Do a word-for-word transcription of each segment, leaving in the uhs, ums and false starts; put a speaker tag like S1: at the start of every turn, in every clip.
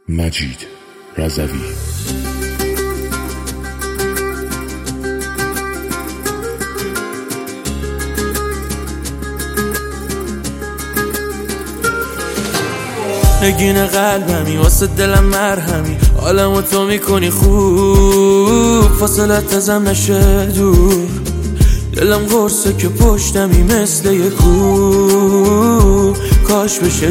S1: مجید رضوی.
S2: نگین قلبمی واسه دلم مرهمی، حالمو تو میکنی خوب، فاصلت ازم نشه دور، دلم قرصه که پشتمی مثل یه کوه، کاش بشه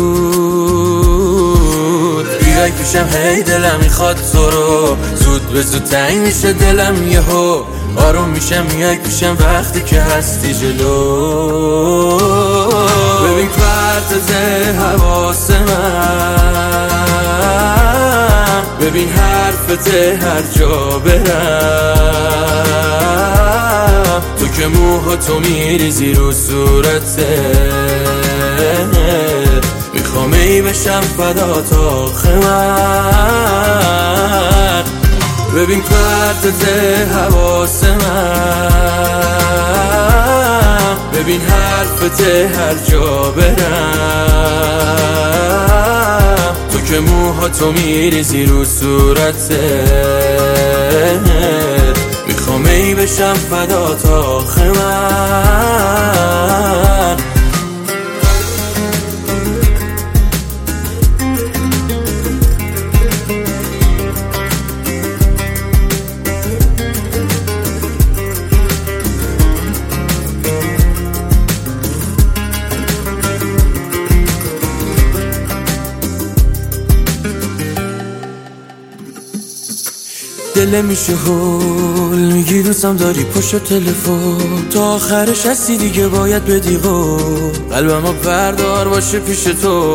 S2: زود بیای پیشم، هی دلم میخواد تو رو، زود به زود تنگ میشه دلم یهو، آروم میشم میای پیشم وقتی که هستی جلو. ببین پرتت حواس من، ببین حرفت هر جا برم، تو که موهاتو میریزی رو صورته، میخوام ای بشم فدات آخه من. ببین پرتت حواس من، ببین حرفت هر جا برم، تو که موهاتو میریزی رو صورته، میخوام ای بشم فدات آخه من. دل میشه هول، میگی دوستم داری پشت تلفن، تا آخرش هستی دیگه باید بدی قول، قلبمو بردار باشه پیش تو،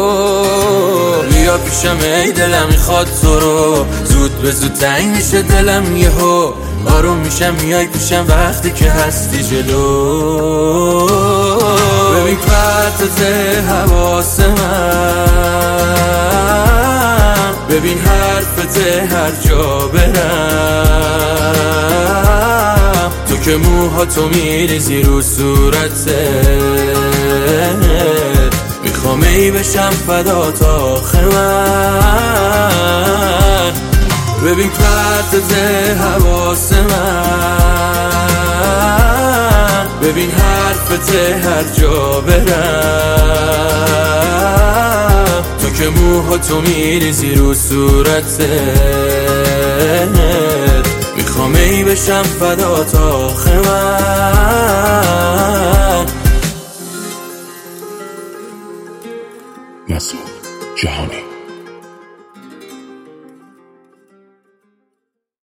S2: بیا پیشم ای دلم میخواد تو رو، زود به زود تنگ میشه دلم یهو، آروم میشم میای پیشم وقتی که هستی جلو. ببین پرتت حواس من، ببین حرفت هر جا برم، تو که موهاتو میریزی رو صورته، میخوام ای بشم فدات آخه من. ببین پرتت حواس من، ببین حرفت هر جا برم، تو که موهاتو میریزی رو صورته، میخوام ای بشم فدات آخه من.
S1: نسیم